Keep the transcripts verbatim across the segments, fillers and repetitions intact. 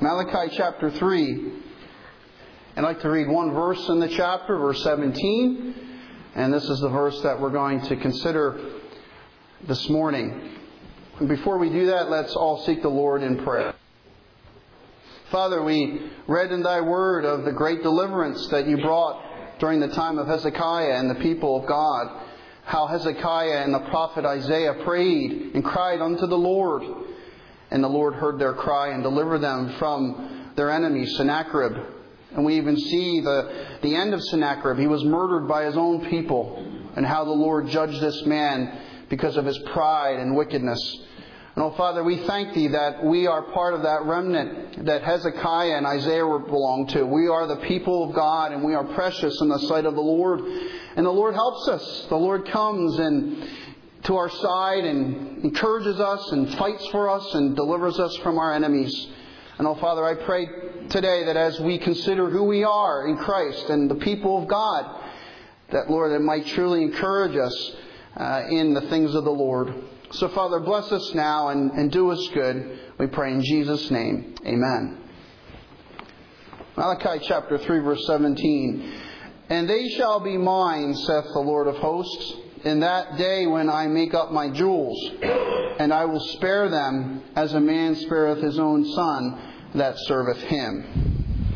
Malachi chapter three. I'd like to read one verse in the chapter, verse seventeen. And this is the verse that we're going to consider this morning. And before we do that, let's all seek the Lord in prayer. Father, we read in Thy Word of the great deliverance that You brought during the time of Hezekiah and the people of God. How Hezekiah and the prophet Isaiah prayed and cried unto the Lord. And the Lord heard their cry and delivered them from their enemy, Sennacherib. And we even see the, the end of Sennacherib. He was murdered by his own people. And how the Lord judged this man because of his pride and wickedness. And oh Father, we thank Thee that we are part of that remnant that Hezekiah and Isaiah belong to. We are the people of God, and we are precious in the sight of the Lord. And the Lord helps us. The Lord comes and to our side and encourages us and fights for us and delivers us from our enemies. And oh Father, I pray today that as we consider who we are in Christ and the people of God, that Lord, it might truly encourage us uh, in the things of the Lord. So Father, bless us now and, and do us good. We pray in Jesus' name. Amen. Malachi chapter three, verse seventeen. And they shall be mine, saith the Lord of hosts, in that day when I make up my jewels, and I will spare them as a man spareth his own son that serveth him.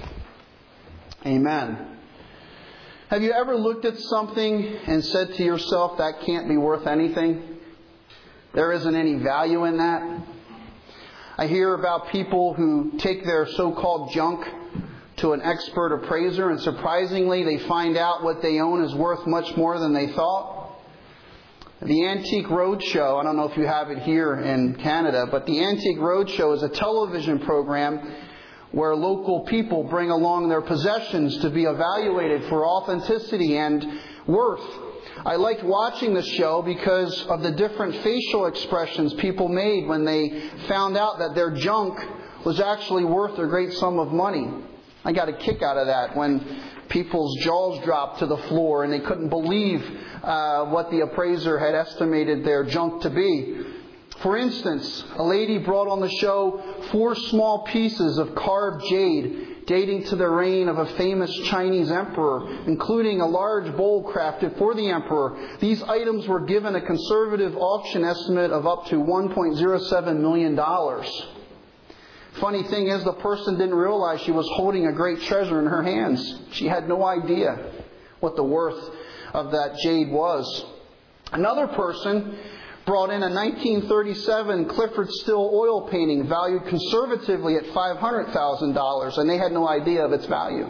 Amen. Have you ever looked at something and said to yourself, that can't be worth anything? There isn't any value in that. I hear about people who take their so-called junk to an expert appraiser, and surprisingly they find out what they own is worth much more than they thought. The Antique Roadshow, I don't know if you have it here in Canada, but the Antique Roadshow is a television program where local people bring along their possessions to be evaluated for authenticity and worth. I liked watching the show because of the different facial expressions people made when they found out that their junk was actually worth a great sum of money. I got a kick out of that when people's jaws dropped to the floor and they couldn't believe uh, what the appraiser had estimated their junk to be. For instance, a lady brought on the show four small pieces of carved jade dating to the reign of a famous Chinese emperor, including a large bowl crafted for the emperor. These items were given a conservative auction estimate of up to one point zero seven million dollars. Funny thing is, the person didn't realize she was holding a great treasure in her hands. She had no idea what the worth of that jade was. Another person brought in a nineteen thirty-seven Clyfford Still oil painting valued conservatively at five hundred thousand dollars, and they had no idea of its value.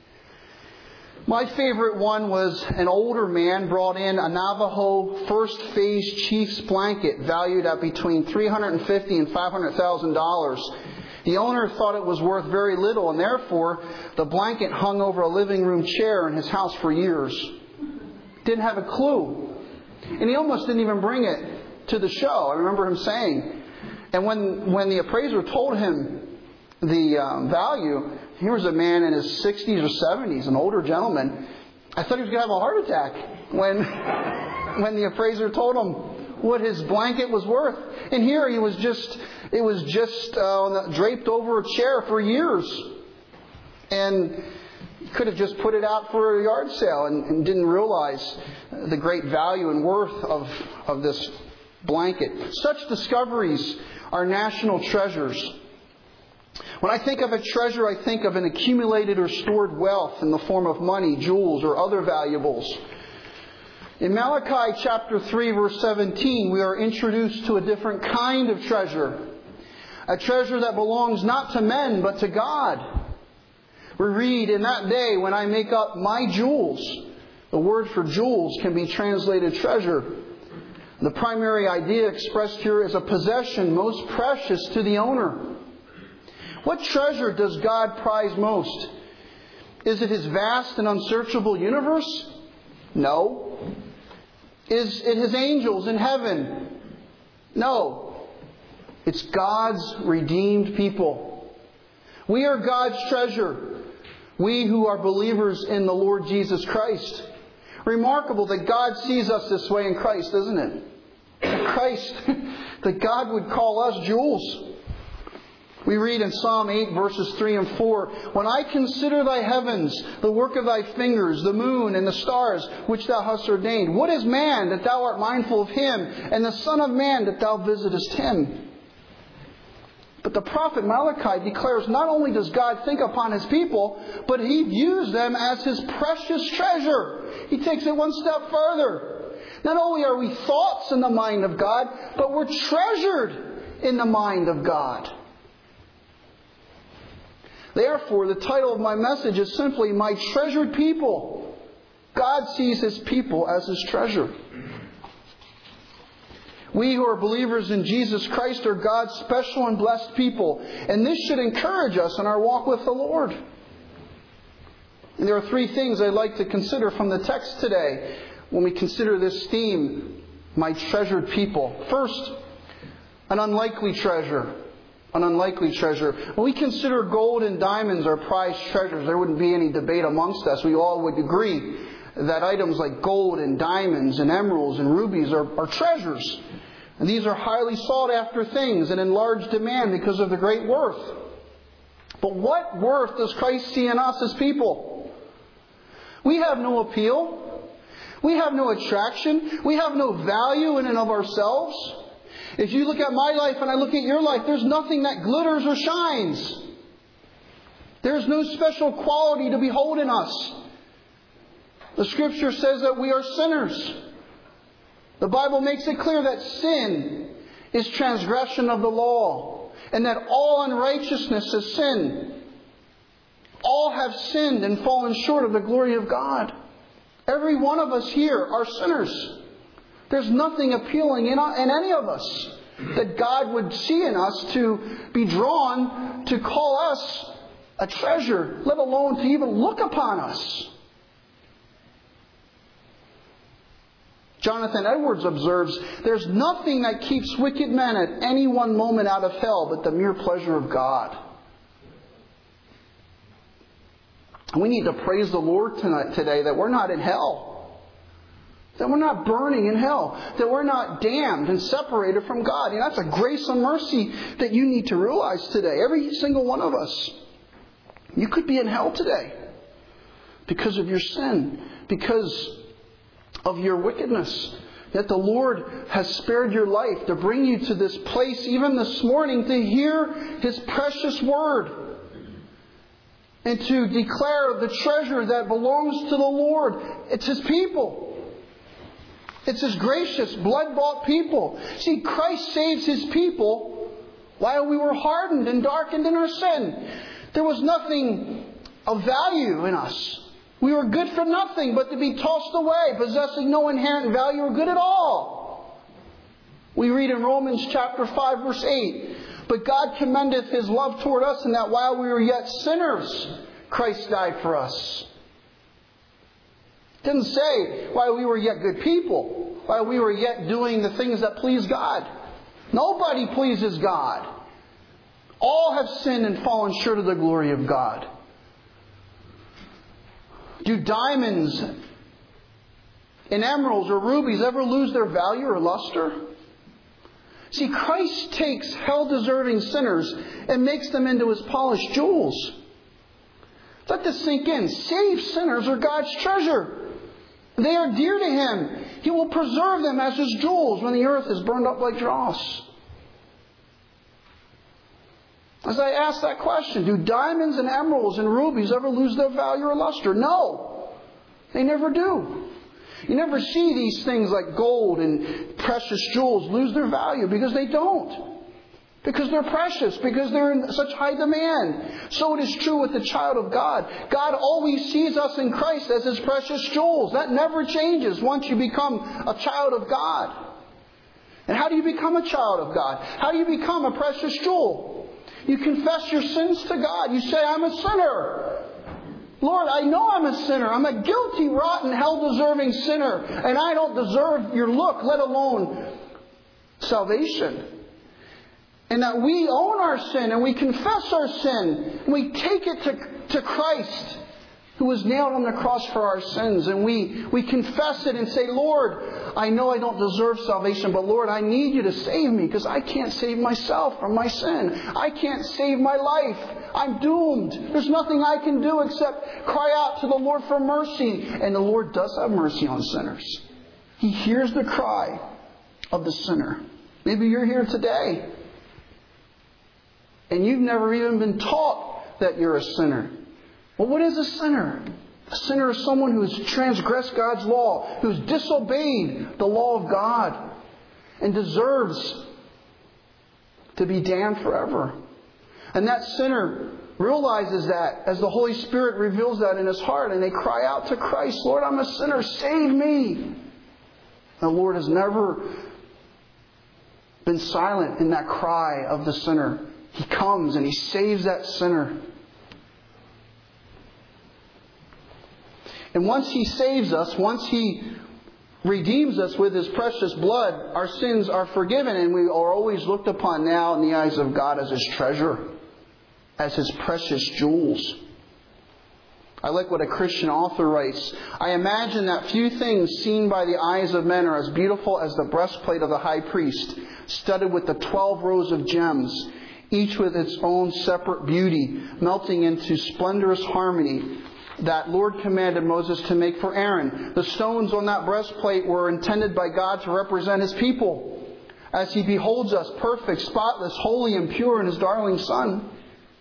My favorite one was an older man brought in a Navajo First Phase Chief's blanket valued at between three hundred fifty thousand dollars and five hundred thousand dollars. The owner thought it was worth very little, and therefore the blanket hung over a living room chair in his house for years. Didn't have a clue. And he almost didn't even bring it to the show. I remember him saying. And when, when the appraiser told him the um, value, here was a man in his sixties or seventies, an older gentleman. I thought he was going to have a heart attack when, when the appraiser told him what his blanket was worth. And here he was just, it was just uh, draped over a chair for years. And could have just put it out for a yard sale and, and didn't realize the great value and worth of, of this blanket. Such discoveries are national treasures. When I think of a treasure, I think of an accumulated or stored wealth in the form of money, jewels, or other valuables. In Malachi chapter three, verse seventeen, we are introduced to a different kind of treasure. A treasure that belongs not to men, but to God. We read, in that day when I make up my jewels. The word for jewels can be translated treasure. The primary idea expressed here is a possession most precious to the owner. What treasure does God prize most? Is it His vast and unsearchable universe? No. Is it His angels in heaven? No. It's God's redeemed people. We are God's treasure. We who are believers in the Lord Jesus Christ. Remarkable that God sees us this way in Christ, isn't it? Christ, that God would call us jewels. We read in Psalm eight, verses three and four, "When I consider thy heavens, the work of thy fingers, the moon and the stars, which thou hast ordained, what is man that thou art mindful of him, and the son of man that thou visitest him?" But the prophet Malachi declares not only does God think upon His people, but He views them as His precious treasure. He takes it one step further. Not only are we thoughts in the mind of God, but we're treasured in the mind of God. Therefore, the title of my message is simply, "My Treasured People." God sees His people as His treasure. We who are believers in Jesus Christ are God's special and blessed people. And this should encourage us in our walk with the Lord. And there are three things I'd like to consider from the text today when we consider this theme, my treasured people. First, an unlikely treasure. An unlikely treasure. When we consider gold and diamonds our prized treasures, there wouldn't be any debate amongst us. We all would agree that items like gold and diamonds and emeralds and rubies are, are treasures. And these are highly sought after things and in large demand because of their great worth. But what worth does Christ see in us as people? We have no appeal. We have no attraction. We have no value in and of ourselves. If you look at my life and I look at your life, there's nothing that glitters or shines. There's no special quality to behold in us. The Scripture says that we are sinners. The Bible makes it clear that sin is transgression of the law, and that all unrighteousness is sin. All have sinned and fallen short of the glory of God. Every one of us here are sinners. There's nothing appealing in, in any of us that God would see in us to be drawn to call us a treasure, let alone to even look upon us. Jonathan Edwards observes, "There's nothing that keeps wicked men at any one moment out of hell but the mere pleasure of God." And we need to praise the Lord tonight, today that we're not in hell. That we're not burning in hell. That we're not damned and separated from God. And that's a grace and mercy that you need to realize today. Every single one of us. You could be in hell today because of your sin. Because of your wickedness. Yet the Lord has spared your life to bring you to this place even this morning to hear His precious word. And to declare the treasure that belongs to the Lord. It's His people. It's His gracious, blood-bought people. See, Christ saves His people while we were hardened and darkened in our sin. There was nothing of value in us. We were good for nothing but to be tossed away, possessing no inherent value or good at all. We read in Romans chapter five, verse eight, "But God commendeth His love toward us, in that while we were yet sinners, Christ died for us." It didn't say while we were yet good people, while we were yet doing the things that please God. Nobody pleases God. All have sinned and fallen short of the glory of God. Do diamonds and emeralds or rubies ever lose their value or luster? See, Christ takes hell-deserving sinners and makes them into His polished jewels. Let this sink in. Saved sinners are God's treasure. They are dear to Him. He will preserve them as His jewels when the earth is burned up like dross. As I ask that question, do diamonds and emeralds and rubies ever lose their value or luster? No. They never do. You never see these things like gold and precious jewels lose their value because they don't. Because they're precious. Because they're in such high demand. So it is true with the child of God. God always sees us in Christ as His precious jewels. That never changes once you become a child of God. And how do you become a child of God? How do you become a precious jewel? You confess your sins to God. You say, "I'm a sinner. Lord, I know I'm a sinner. I'm a guilty, rotten, hell-deserving sinner. And I don't deserve your look, let alone salvation." And that we own our sin and we confess our sin. And we take it to, to Christ. who was nailed on the cross for our sins. And we, we confess it and say, Lord, I know I don't deserve salvation, but Lord, I need you to save me because I can't save myself from my sin. I can't save my life. I'm doomed. There's nothing I can do except cry out to the Lord for mercy. And the Lord does have mercy on sinners. He hears the cry of the sinner. Maybe you're here today and you've never even been taught that you're a sinner. Well, what is a sinner? A sinner is someone who has transgressed God's law, who has disobeyed the law of God, and deserves to be damned forever. And that sinner realizes that as the Holy Spirit reveals that in his heart, and they cry out to Christ, Lord, I'm a sinner, save me. The Lord has never been silent in that cry of the sinner. He comes and He saves that sinner. And once He saves us, once He redeems us with His precious blood, our sins are forgiven, and we are always looked upon now in the eyes of God as His treasure, as His precious jewels. I like what a Christian author writes. I imagine that few things seen by the eyes of men are as beautiful as the breastplate of the high priest, studded with the twelve rows of gems, each with its own separate beauty, melting into splendorous harmony, that Lord commanded Moses to make for Aaron. The stones on that breastplate were intended by God to represent His people, as He beholds us perfect, spotless, holy, and pure in His darling Son.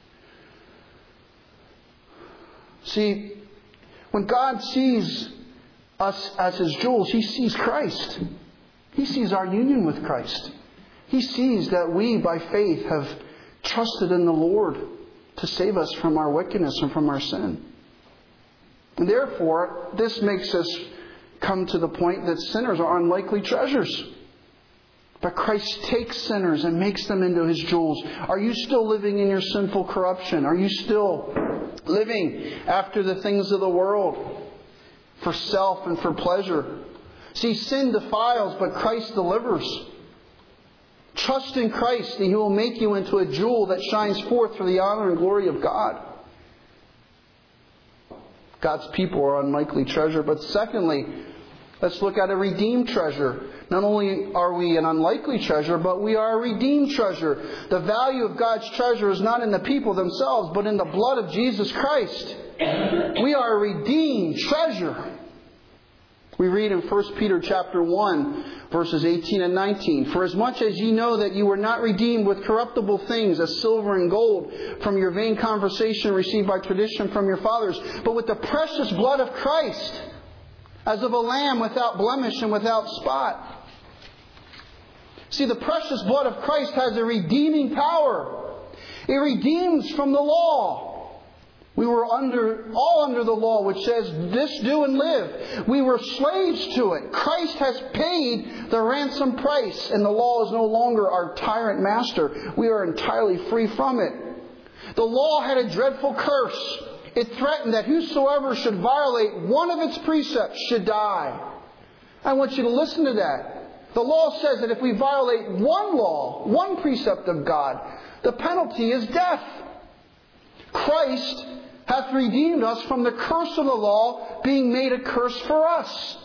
See, when God sees us as His jewels, He sees Christ. He sees our union with Christ. He sees that we, by faith, have trusted in the Lord to save us from our wickedness and from our sin. And therefore, this makes us come to the point that sinners are unlikely treasures. But Christ takes sinners and makes them into His jewels. Are you still living in your sinful corruption? Are you still living after the things of the world, for self and for pleasure? See, sin defiles, but Christ delivers. Trust in Christ, and He will make you into a jewel that shines forth for the honor and glory of God. God's people are unlikely treasure. But secondly, let's look at a redeemed treasure. Not only are we an unlikely treasure, but we are a redeemed treasure. The value of God's treasure is not in the people themselves, but in the blood of Jesus Christ. We are a redeemed treasure. We read in First Peter chapter one, verses eighteen and nineteen. For as much as ye know that you were not redeemed with corruptible things, as silver and gold, from your vain conversation received by tradition from your fathers, but with the precious blood of Christ, as of a lamb without blemish and without spot. See, the precious blood of Christ has a redeeming power. It redeems from the law. We were under all under the law, which says, this do and live. We were slaves to it. Christ has paid the ransom price, and the law is no longer our tyrant master. We are entirely free from it. The law had a dreadful curse. It threatened that whosoever should violate one of its precepts should die. I want you to listen to that. The law says that if we violate one law, one precept of God, the penalty is death. Christ hath redeemed us from the curse of the law, being made a curse for us.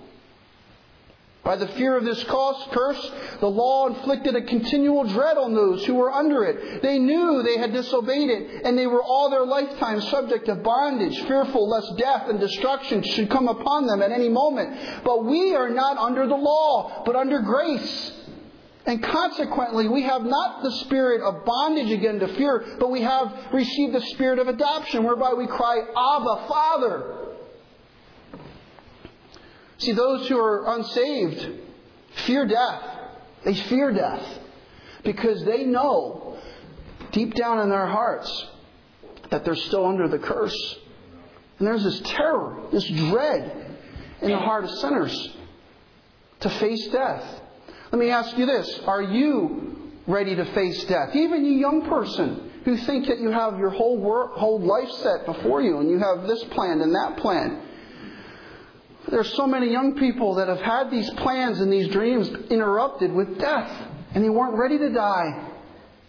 By the fear of this curse, the law inflicted a continual dread on those who were under it. They knew they had disobeyed it, and they were all their lifetime subject to bondage, fearful lest death and destruction should come upon them at any moment. But we are not under the law, but under grace. And consequently, we have not the spirit of bondage again to fear, but we have received the spirit of adoption, whereby we cry, Abba, Father. See, those who are unsaved fear death. They fear death because they know deep down in their hearts that they're still under the curse. And there's this terror, this dread in the heart of sinners to face death. Let me ask you this. Are you ready to face death? Even you young person who think that you have your whole work, whole life set before you and you have this plan and that plan. There's so many young people that have had these plans and these dreams interrupted with death. And they weren't ready to die.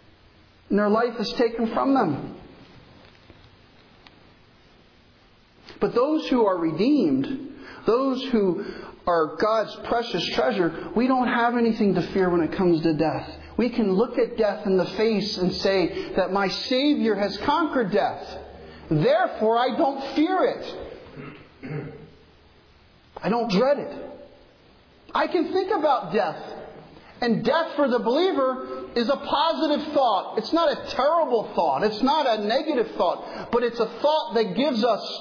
And their life is taken from them. But those who are redeemed, those who are God's precious treasure, we don't have anything to fear when it comes to death. We can look at death in the face and say that my Savior has conquered death. Therefore, I don't fear it. I don't dread it. I can think about death. And death for the believer is a positive thought. It's not a terrible thought. It's not a negative thought. But it's a thought that gives us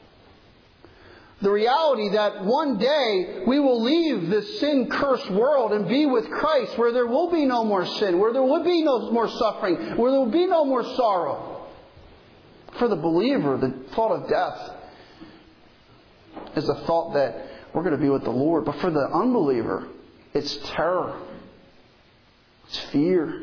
the reality that one day we will leave this sin-cursed world and be with Christ, where there will be no more sin, where there will be no more suffering, where there will be no more sorrow. For the believer, the thought of death is a thought that we're going to be with the Lord. But for the unbeliever, it's terror. It's fear.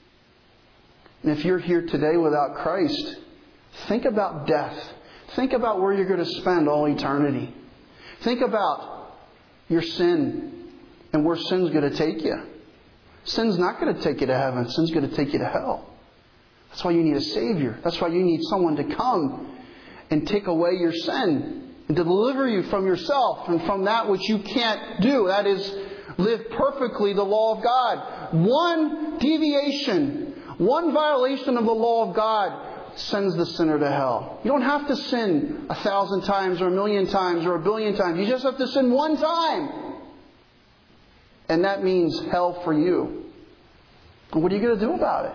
And if you're here today without Christ, think about death. Think about where you're going to spend all eternity. Think about your sin and where sin's going to take you. Sin's not going to take you to heaven. Sin's going to take you to hell. That's why you need a Savior. That's why you need someone to come and take away your sin and to deliver you from yourself and from that which you can't do. That is, live perfectly the law of God. One deviation, one violation of the law of God sends the sinner to hell. You don't have to sin a thousand times or a million times or a billion times. You just have to sin one time. And that means hell for you. And what are you going to do about it?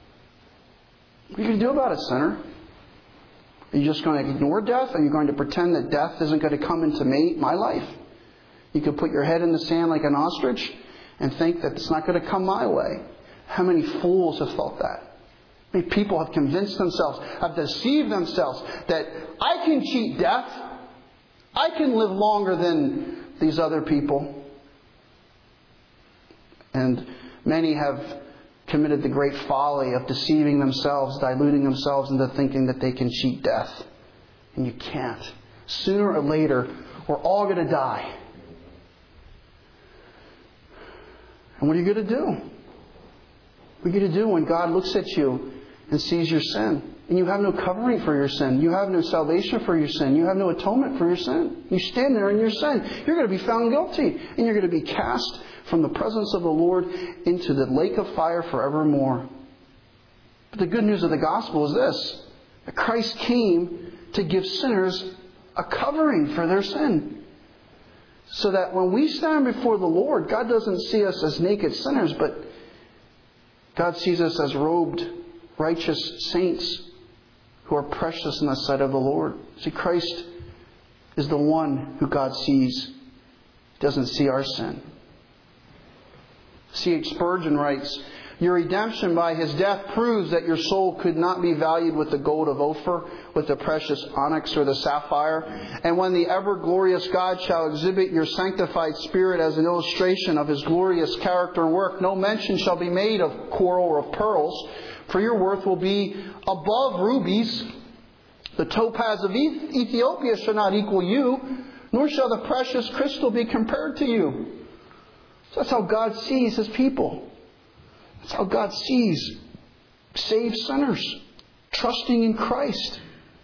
What are you going to do about it, sinner? Are you just going to ignore death? Are you going to pretend that death isn't going to come into me, my life? You could put your head in the sand like an ostrich and think that it's not going to come my way. How many fools have thought that? How many people have convinced themselves, have deceived themselves that I can cheat death. I can live longer than these other people. And many have committed the great folly of deceiving themselves, diluting themselves into thinking that they can cheat death. And you can't. Sooner or later, we're all going to die. And what are you going to do? What are you going to do when God looks at you and sees your sin? And you have no covering for your sin. You have no salvation for your sin. You have no atonement for your sin. You stand there in your sin. You're going to be found guilty. And you're going to be cast from the presence of the Lord into the lake of fire forevermore. But the good news of the gospel is this: that Christ came to give sinners a covering for their sin. So that when we stand before the Lord, God doesn't see us as naked sinners, but God sees us as robed, righteous saints who are precious in the sight of the Lord. See, Christ is the one who God sees. He doesn't see our sin. C H Spurgeon writes, "Your redemption by His death proves that your soul could not be valued with the gold of Ophir, with the precious onyx or the sapphire. And when the ever-glorious God shall exhibit your sanctified spirit as an illustration of His glorious character and work, no mention shall be made of coral or of pearls, for your worth will be above rubies. The topaz of Ethiopia shall not equal you, nor shall the precious crystal be compared to you." So that's how God sees His people. That's how God sees saved sinners, trusting in Christ.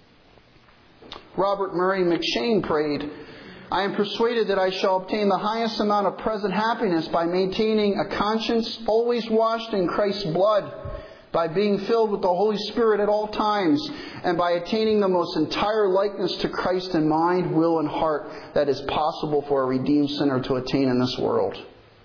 Robert Murray McShane prayed, "I am persuaded that I shall obtain the highest amount of present happiness by maintaining a conscience always washed in Christ's blood, by being filled with the Holy Spirit at all times, and by attaining the most entire likeness to Christ in mind, will, and heart that is possible for a redeemed sinner to attain in this world."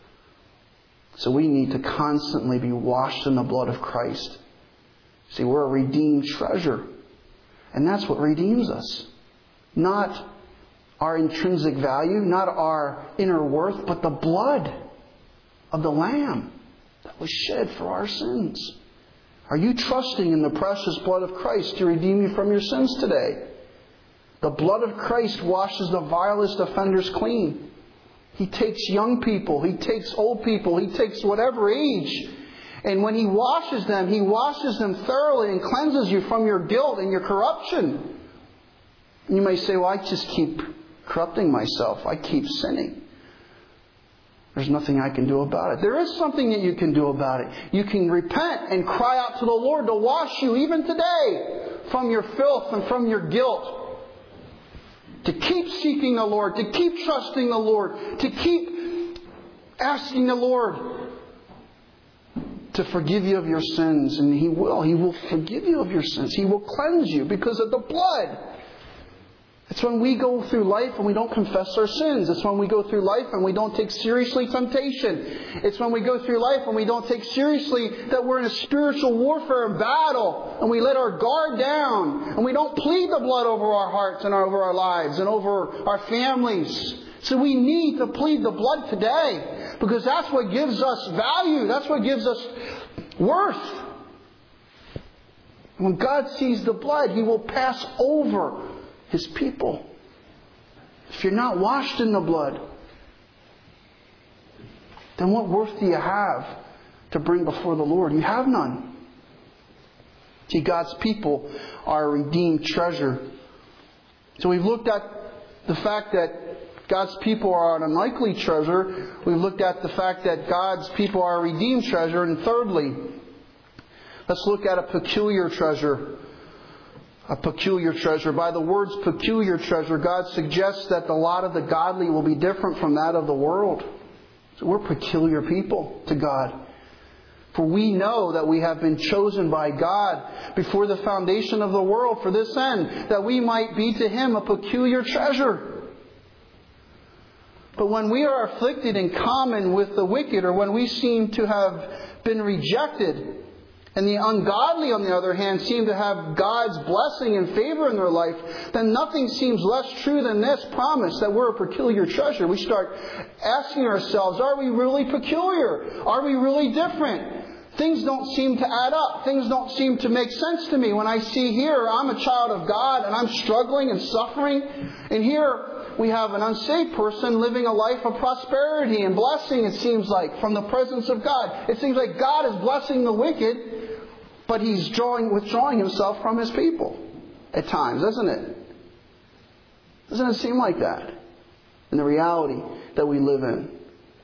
So we need to constantly be washed in the blood of Christ. See, we're a redeemed treasure. And that's what redeems us. Not our intrinsic value, not our inner worth, but the blood of the Lamb that was shed for our sins. Are you trusting in the precious blood of Christ to redeem you from your sins today? The blood of Christ washes the vilest offenders clean. He takes young people, He takes old people, He takes whatever age. And when He washes them, He washes them thoroughly and cleanses you from your guilt and your corruption. You may say, "Well, I just keep corrupting myself. I keep sinning. There's nothing I can do about it." There is something that you can do about it. You can repent and cry out to the Lord to wash you even today from your filth and from your guilt. To keep seeking the Lord, to keep trusting the Lord, to keep asking the Lord to forgive you of your sins. And He will. He will forgive you of your sins. He will cleanse you because of the blood. It's when we go through life and we don't confess our sins. It's when we go through life and we don't take seriously temptation. It's when we go through life and we don't take seriously that we're in a spiritual warfare and battle, and we let our guard down, and we don't plead the blood over our hearts and over our lives and over our families. So we need to plead the blood today, because that's what gives us value. That's what gives us worth. When God sees the blood, He will pass over His people. If you're not washed in the blood, then what worth do you have to bring before the Lord? You have none. See, God's people are a redeemed treasure. So we've looked at the fact that God's people are an unlikely treasure. We've looked at the fact that God's people are a redeemed treasure. And thirdly, let's look at a peculiar treasure. A peculiar treasure. By the words peculiar treasure, God suggests that the lot of the godly will be different from that of the world. So we're peculiar people to God. For we know that we have been chosen by God before the foundation of the world for this end, that we might be to Him a peculiar treasure. But when we are afflicted in common with the wicked, or when we seem to have been rejected, and the ungodly, on the other hand, seem to have God's blessing and favor in their life, then nothing seems less true than this promise that we're a peculiar treasure. We start asking ourselves, are we really peculiar? Are we really different? Things don't seem to add up. Things don't seem to make sense to me. When I see here, I'm a child of God and I'm struggling and suffering. And here we have an unsaved person living a life of prosperity and blessing, it seems like, from the presence of God. It seems like God is blessing the wicked, but He's drawing, withdrawing Himself from His people at times, doesn't it? Doesn't it seem like that in the reality that we live in?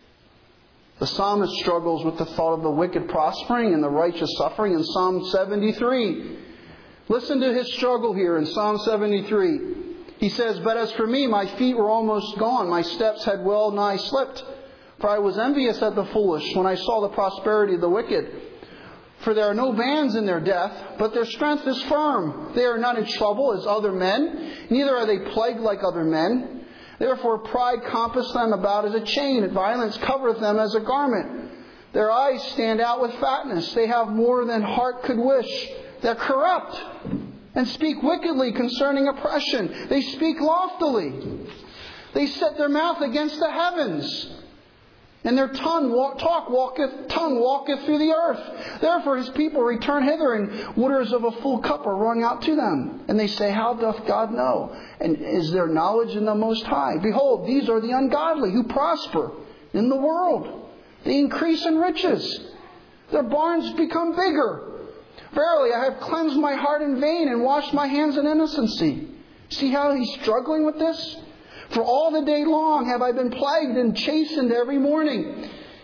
The psalmist struggles with the thought of the wicked prospering and the righteous suffering in Psalm seventy-three. Listen to his struggle here in Psalm seventy-three. He says, "But as for me, my feet were almost gone. My steps had well nigh slipped. For I was envious at the foolish when I saw the prosperity of the wicked. For there are no bands in their death, but their strength is firm. They are not in trouble as other men, neither are they plagued like other men. Therefore pride compasseth them about as a chain, and violence covereth them as a garment. Their eyes stand out with fatness. They have more than heart could wish. They're corrupt, and speak wickedly concerning oppression. They speak loftily. They set their mouth against the heavens. And their tongue walk, talk walketh, tongue walketh through the earth. Therefore His people return hither, and waters of a full cup are rung out to them. And they say, How doth God know? And is there knowledge in the Most High? Behold, these are the ungodly who prosper in the world. They increase in riches. Their barns become bigger. Verily, I have cleansed my heart in vain and washed my hands in innocency." See how he's struggling with this? "For all the day long have I been plagued and chastened every morning.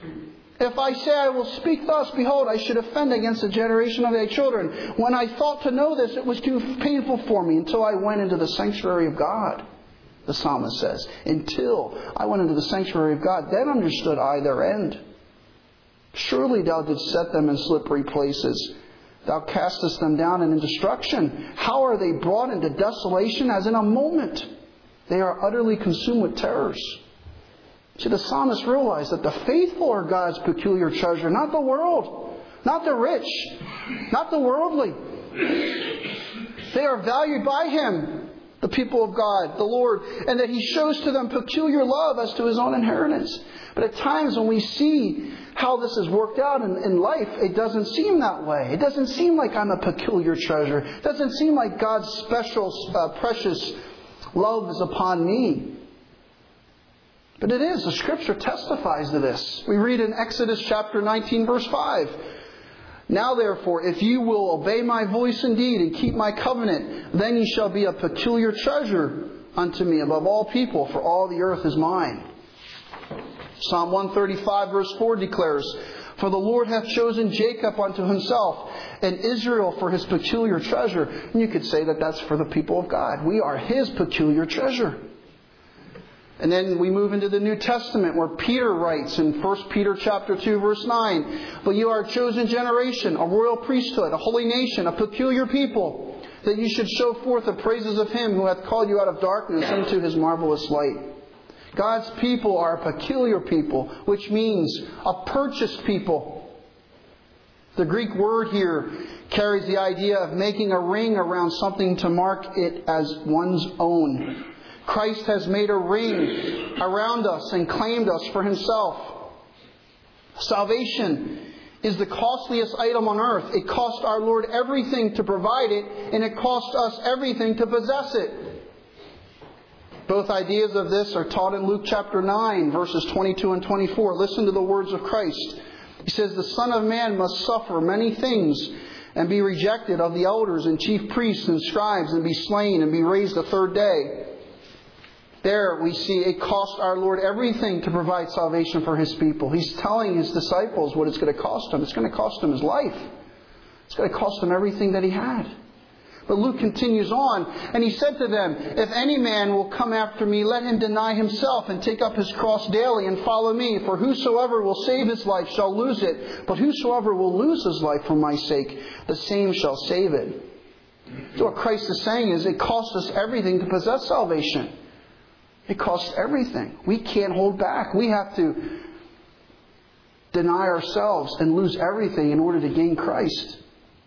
If I say I will speak thus, behold, I should offend against the generation of thy children. When I thought to know this, it was too painful for me until I went into the sanctuary of God." The psalmist says, "Until I went into the sanctuary of God, then understood I their end. Surely thou didst set them in slippery places. Thou castest them down in destruction. How are they brought into desolation as in a moment? They are utterly consumed with terrors." See, the psalmist realized that the faithful are God's peculiar treasure, not the world, not the rich, not the worldly. They are valued by Him, the people of God, the Lord, and that He shows to them peculiar love as to His own inheritance. But at times when we see how this has worked out in, in life, it doesn't seem that way. It doesn't seem like I'm a peculiar treasure. It doesn't seem like God's special, uh, precious love is upon me. But it is. The Scripture testifies to this. We read in Exodus chapter nineteen, verse five. "Now therefore, if you will obey my voice indeed and keep my covenant, then ye shall be a peculiar treasure unto me above all people, for all the earth is mine." Psalm one thirty-five verse four declares, For the Lord hath chosen Jacob unto himself, and Israel for his peculiar treasure. And you could say that that's for the people of God. We are his peculiar treasure. And then we move into the New Testament where Peter writes in First Peter chapter two verse nine, But you are a chosen generation, a royal priesthood, a holy nation, a peculiar people, that you should show forth the praises of Him who hath called you out of darkness into His marvelous light. God's people are a peculiar people, which means a purchased people. The Greek word here carries the idea of making a ring around something to mark it as one's own. Christ has made a ring around us and claimed us for Himself. Salvation is the costliest item on earth. It cost our Lord everything to provide it, and it cost us everything to possess it. Both ideas of this are taught in Luke chapter nine, verses twenty-two and twenty-four. Listen to the words of Christ. He says, The Son of Man must suffer many things and be rejected of the elders and chief priests and scribes and be slain and be raised the third day. There we see it cost our Lord everything to provide salvation for His people. He's telling His disciples what it's going to cost Him. It's going to cost Him His life. It's going to cost Him everything that He had. But Luke continues on, and He said to them, If any man will come after me, let him deny himself and take up his cross daily and follow me. For whosoever will save his life shall lose it. But whosoever will lose his life for my sake, the same shall save it. So what Christ is saying is it costs us everything to possess salvation. It costs everything. We can't hold back. We have to deny ourselves and lose everything in order to gain Christ.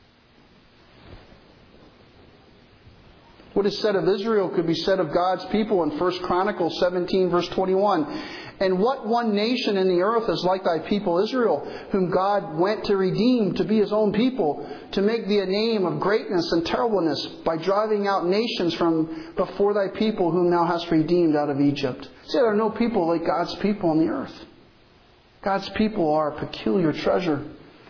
What is said of Israel could be said of God's people in First Chronicles seventeen verse twenty-one. And what one nation in the earth is like thy people Israel, whom God went to redeem to be His own people, to make thee a name of greatness and terribleness, by driving out nations from before thy people whom thou hast redeemed out of Egypt. See, there are no people like God's people on the earth. God's people are a peculiar treasure.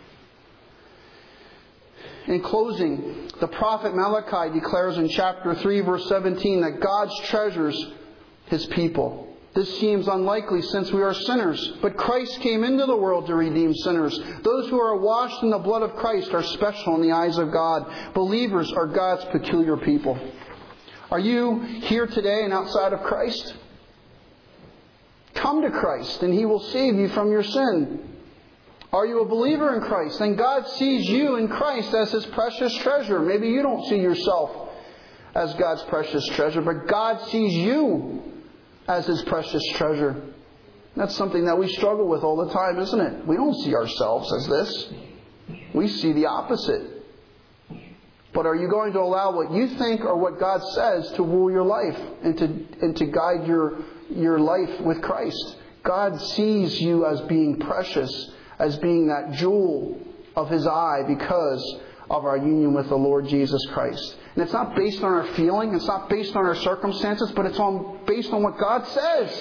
In closing, the prophet Malachi declares in chapter three verse seventeen that God's treasures His people. This seems unlikely since we are sinners, but Christ came into the world to redeem sinners. Those who are washed in the blood of Christ are special in the eyes of God. Believers are God's peculiar people. Are you here today and outside of Christ? Come to Christ and He will save you from your sin. Are you a believer in Christ? Then God sees you in Christ as His precious treasure. Maybe you don't see yourself as God's precious treasure, but God sees you as His precious treasure. That's something that we struggle with all the time, isn't it? We don't see ourselves as this. We see the opposite. But are you going to allow what you think or what God says to rule your life and to, and to guide your, your life with Christ? God sees you as being precious, as being that jewel of His eye because of our union with the Lord Jesus Christ. And it's not based on our feeling, it's not based on our circumstances, but it's on based on what God says.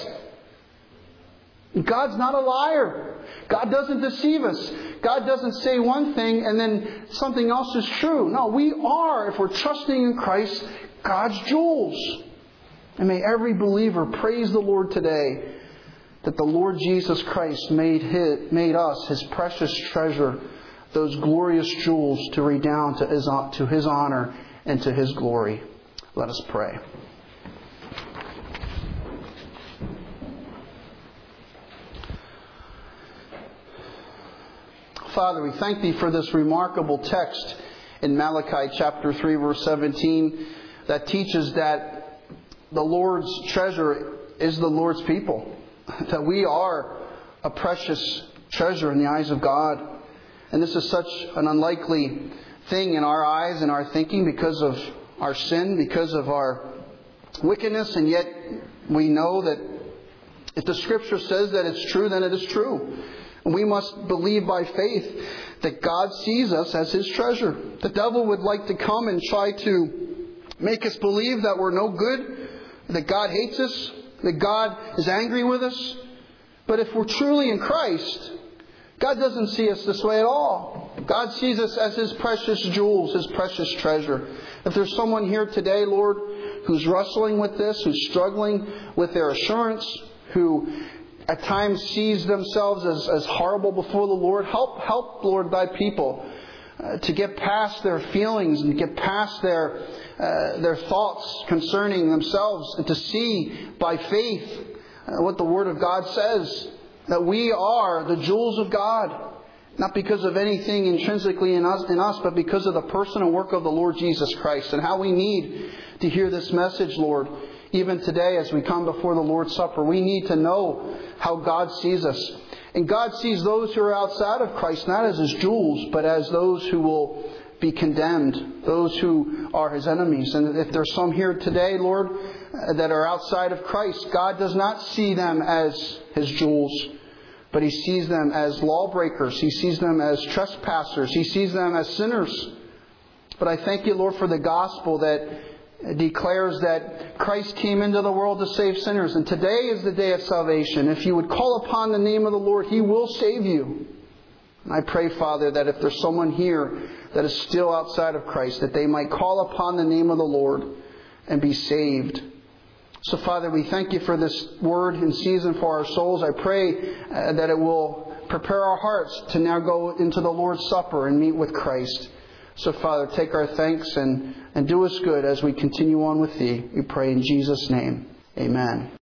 God's not a liar. God doesn't deceive us. God doesn't say one thing and then something else is true. No, we are, if we're trusting in Christ, God's jewels. And may every believer praise the Lord today that the Lord Jesus Christ made his, made us His precious treasure, those glorious jewels to redound to His, to His honor and to His glory. Let us pray. Father, we thank Thee for this remarkable text in Malachi chapter three verse seventeen that teaches that the Lord's treasure is the Lord's people. That we are a precious treasure in the eyes of God. And this is such an unlikely thing in our eyes and our thinking because of our sin, because of our wickedness. And yet we know that if the Scripture says that it's true, then it is true. And we must believe by faith that God sees us as His treasure. The devil would like to come and try to make us believe that we're no good, that God hates us, that God is angry with us. But if we're truly in Christ, God doesn't see us this way at all. God sees us as His precious jewels, His precious treasure. If there's someone here today, Lord, who's wrestling with this, who's struggling with their assurance, who at times sees themselves as, as horrible before the Lord. Help, help, Lord, thy people uh, to get past their feelings and get past their, uh, their thoughts concerning themselves, and to see by faith uh, what the Word of God says, that we are the jewels of God. Not because of anything intrinsically in us, in us, but because of the person and work of the Lord Jesus Christ. And how we need to hear this message, Lord, even today as we come before the Lord's Supper. We need to know how God sees us. And God sees those who are outside of Christ not as His jewels, but as those who will be condemned, those who are His enemies. And if there's some here today, Lord, that are outside of Christ, God does not see them as His jewels, but He sees them as lawbreakers. He sees them as trespassers. He sees them as sinners. But I thank You, Lord, for the gospel that declares that Christ came into the world to save sinners. And today is the day of salvation. If you would call upon the name of the Lord, He will save you. And I pray, Father, that if there's someone here that is still outside of Christ, that they might call upon the name of the Lord and be saved. So, Father, we thank You for this word in season for our souls. I pray uh, that it will prepare our hearts to now go into the Lord's Supper and meet with Christ. So, Father, take our thanks and, and do us good as we continue on with Thee. We pray in Jesus' name. Amen.